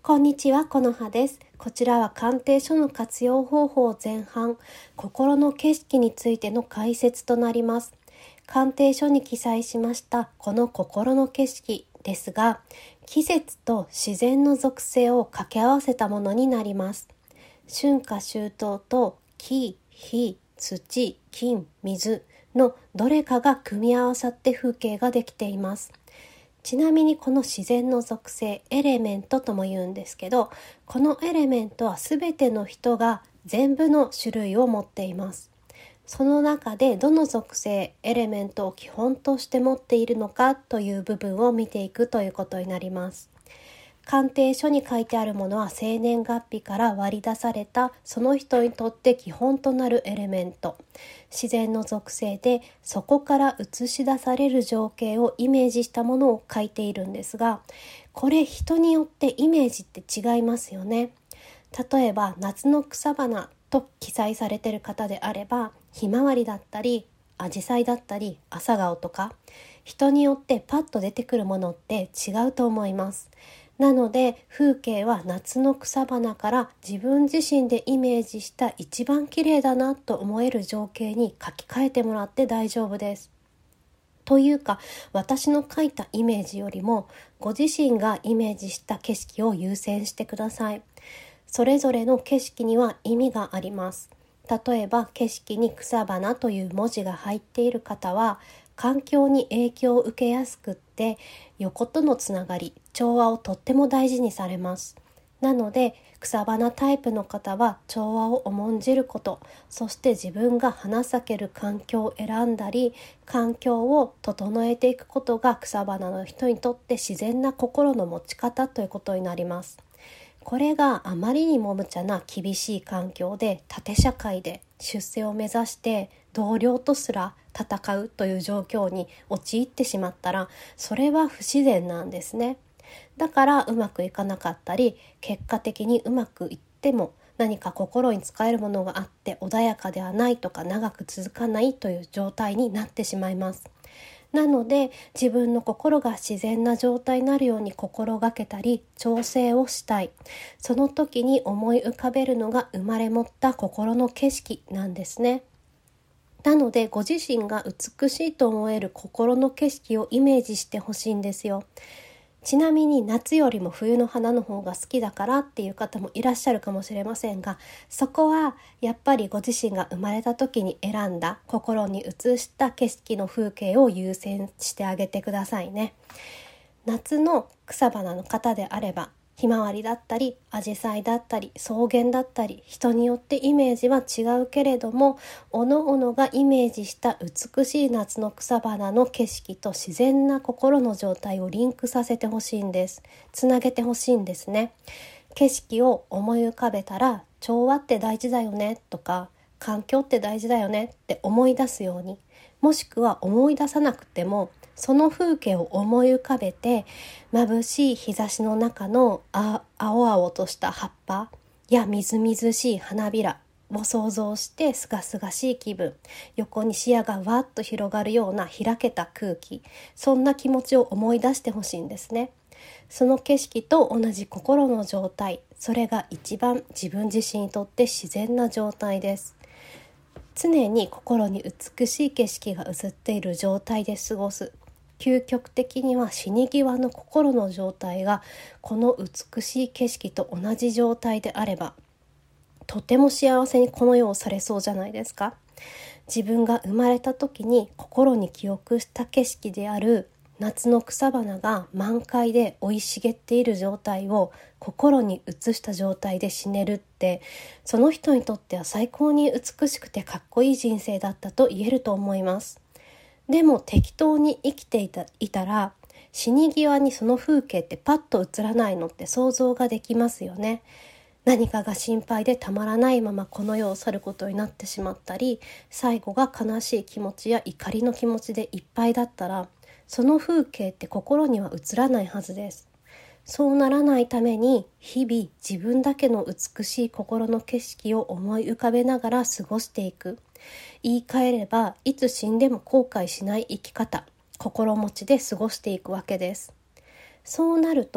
こんにちは、このはです。こちらは鑑定書の活用方法前半、心の景色についての解説となります。鑑定書に記載しましたこの心の景色ですが、季節と自然の属性を掛け合わせたものになります。春夏秋冬と木、火、土、金、水のどれかが組み合わさって風景ができています。ちなみにこの自然の属性、エレメントとも言うんですけど、このエレメントはすべての人が全部の種類を持っています。その中でどの属性、エレメントを基本として持っているのかという部分を見ていくということになります。鑑定書に書いてあるものは生年月日から割り出されたその人にとって基本となるエレメント、自然の属性でそこから映し出される情景をイメージしたものを書いているんですが、これ人によってイメージって違いますよね。例えば夏の草花と記載されている方であれば、ひまわりだったりアジサイだったり朝顔とか、人によってパッと出てくるものって違うと思います。なので風景は夏の草花から自分自身でイメージした一番綺麗だなと思える情景に書き換えてもらって大丈夫です。というか、私の書いたイメージよりもご自身がイメージした景色を優先してください。それぞれの景色には意味があります。例えば景色に草花という文字が入っている方は環境に影響を受けやすくって、横とのつながり、調和をとっても大事にされます。なので草花タイプの方は調和を重んじること、そして自分が花咲ける環境を選んだり、環境を整えていくことが草花の人にとって自然な心の持ち方ということになります。これがあまりにも無茶な厳しい環境で縦社会で出世を目指して同僚とすら戦うという状況に陥ってしまったら、それは不自然なんですね。だからうまくいかなかったり、結果的にうまくいっても何か心に使えるものがあって穏やかではないとか長く続かないという状態になってしまいます。なので自分の心が自然な状態になるように心がけたり調整をしたい。その時に思い浮かべるのが生まれ持った心の景色なんですね。なのでご自身が美しいと思える心の景色をイメージしてほしいんですよ。ちなみに夏よりも冬の花の方が好きだからっていう方もいらっしゃるかもしれませんが、そこはやっぱりご自身が生まれた時に選んだ心に映した景色の風景を優先してあげてくださいね。夏の草花の方であればひまわりだったりアジサイだったり草原だったり、人によってイメージは違うけれども、おのおのがイメージした美しい夏の草花の景色と自然な心の状態をリンクさせてほしいんです。つなげてほしいんですね。景色を思い浮かべたら、調和って大事だよねとか環境って大事だよねって思い出すように、もしくは思い出さなくてもその風景を思い浮かべて、眩しい日差しの中の青々とした葉っぱやみずみずしい花びらを想像して、すがすがしい気分、横に視野がわっと広がるような開けた空気、そんな気持ちを思い出してほしいんですね。その景色と同じ心の状態、それが一番自分自身にとって自然な状態です。常に心に美しい景色が映っている状態で過ごす。究極的には死に際の心の状態がこの美しい景色と同じ状態であれば、とても幸せにこの世をされそうじゃないですか。自分が生まれた時に心に記憶した景色である夏の草花が満開で生い茂っている状態を心に映した状態で死ねるって、その人にとっては最高に美しくてかっこいい人生だったと言えると思います。でも適当に生きていたら、死に際にその風景ってパッと映らないのって想像ができますよね。何かが心配でたまらないままこの世を去ることになってしまったり、最後が悲しい気持ちや怒りの気持ちでいっぱいだったら、その風景って心には映らないはずです。そうならないために日々自分だけの美しい心の景色を思い浮かべながら過ごしていく。言い換えれば、いつ死んでも後悔しない生き方、心持ちで過ごしていくわけです。そうなると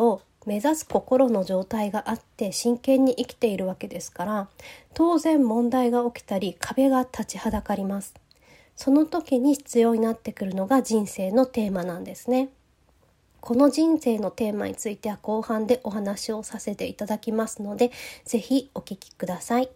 目指す心の状態があって真剣に生きているわけですから、当然問題が起きたり壁が立ちはだかります。その時に必要になってくるのが人生のテーマなんですね。この人生のテーマについては後半でお話をさせていただきますので、ぜひお聞きください。